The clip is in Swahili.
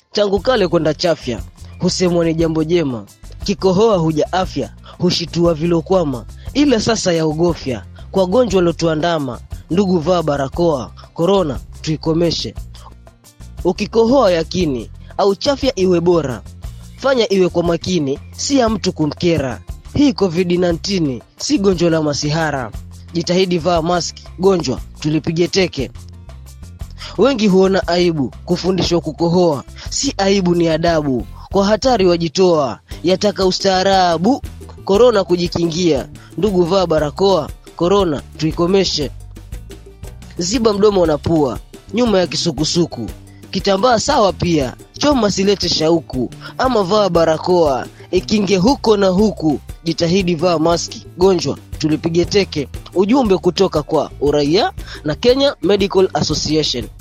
Tangu kale kwenda chafya, husemwa ni jambo jema. Kikohoa huja afya, hushitua vilokwama. Ila sasa ya ugofya, kwa gonjwa lotuandama. Ndugu vaa barakoa, korona tuikomeshe. Ukikohoa yakini, au chafya iwe bora. Fanya iwe kwa makini, si ya mtu kumkera. Hii COVID-19, si gonjwa la masihara. Jitahidi vaa maski, gonjwa tulipige teke. Wengi huona aibu kufundishwa kukohoa, si aibu ni adabu. Kwa hatari wajitoa, yataka ustaarabu. Korona kujikingia, ndugu vaa barakoa, korona tuikomeshe. Ziba mdomo na pua, nyuma ya kisukusuku. Kitambaa sawa pia, choma silete shauku. Ama vaa barakoa, ikinge huko na huku. Jitahidi vaa maski, gonjwa tulipige teke. Ujumbe kutoka kwa Uraia na Kenya Medical Association.